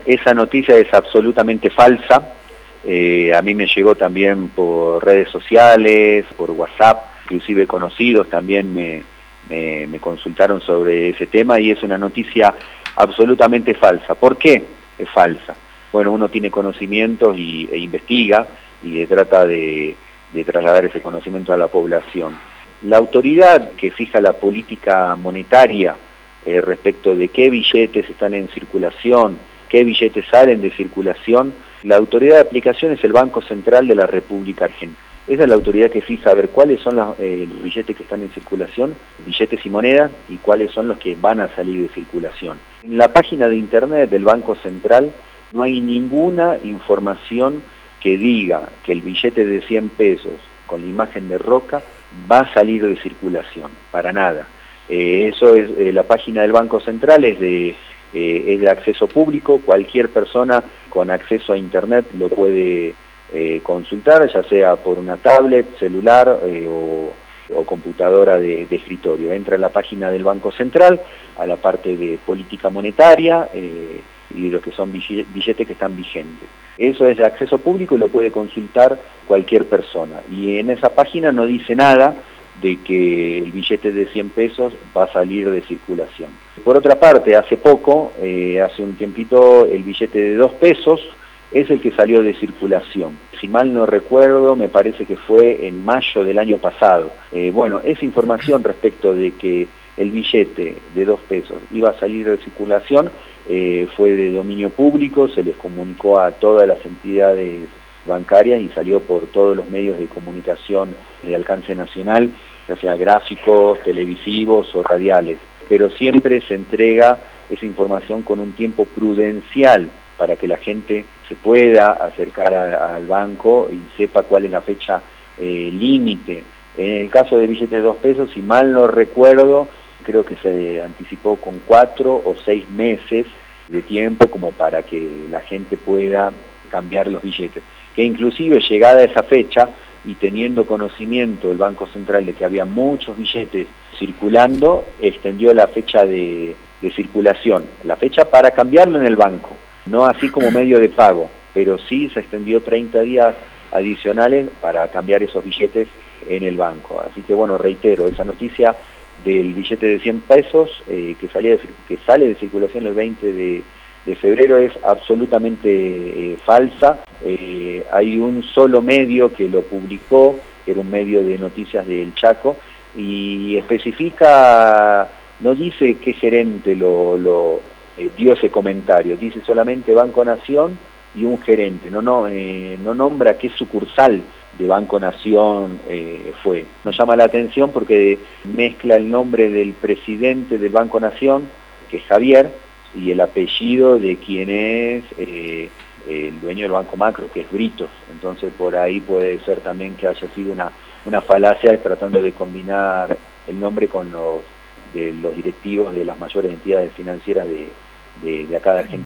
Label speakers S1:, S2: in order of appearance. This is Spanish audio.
S1: Esa noticia es absolutamente falsa. A mí me llegó también por redes sociales, por WhatsApp, inclusive conocidos también me consultaron sobre ese tema y es una noticia absolutamente falsa. ¿Por qué es falsa? Bueno, uno tiene conocimientos e investiga y trata de trasladar ese conocimiento a la población. La autoridad que fija la política monetaria respecto de qué billetes están en circulación, qué billetes salen de circulación, la autoridad de aplicación es el Banco Central de la República Argentina. Esa es la autoridad que fija a ver cuáles son los billetes que están en circulación, billetes y monedas, y cuáles son los que van a salir de circulación. En la página de internet del Banco Central no hay ninguna información que diga que el billete de 100 pesos con la imagen de Roca va a salir de circulación, para nada. Eso es la página del Banco Central, es de acceso público, cualquier persona con acceso a internet lo puede consultar, ya sea por una tablet, celular o computadora de escritorio. Entra en la página del Banco Central, a la parte de política monetaria y de los que son billetes que están vigentes. Eso es de acceso público y lo puede consultar cualquier persona. Y en esa página no dice nada de que el billete de 100 pesos va a salir de circulación. Por otra parte, hace poco, hace un tiempito, el billete de 2 pesos es el que salió de circulación. Si mal no recuerdo, me parece que fue en mayo del año pasado. Bueno, esa información respecto de que el billete de 2 pesos iba a salir de circulación fue de dominio público, se les comunicó a todas las entidades bancarias y salió por todos los medios de comunicación de alcance nacional, ya sea gráficos, televisivos o radiales, pero siempre se entrega esa información con un tiempo prudencial para que la gente se pueda acercar al banco y sepa cuál es la fecha límite. En el caso de billetes de 2 pesos, si mal no recuerdo, creo que se anticipó con 4 o 6 meses de tiempo como para que la gente pueda cambiar los billetes. Que inclusive llegada a esa fecha y teniendo conocimiento el Banco Central de que había muchos billetes circulando, extendió la fecha de circulación, la fecha para cambiarlo en el banco, no así como medio de pago, pero sí se extendió 30 días adicionales para cambiar esos billetes en el banco. Así que bueno, reitero, esa noticia del billete de 100 pesos que sale de circulación el 20 de febrero es absolutamente falsa. Hay un solo medio que lo publicó, que era un medio de noticias del Chaco, y especifica, no dice qué gerente dio ese comentario, dice solamente Banco Nación y un gerente, no nombra qué sucursal de Banco Nación fue. Nos llama la atención porque mezcla el nombre del presidente del Banco Nación, que es Javier, y el apellido de quien es el dueño del Banco Macro, que es Britos. Entonces por ahí puede ser también que haya sido una falacia tratando de combinar el nombre con los directivos de las mayores entidades financieras de acá de Argentina.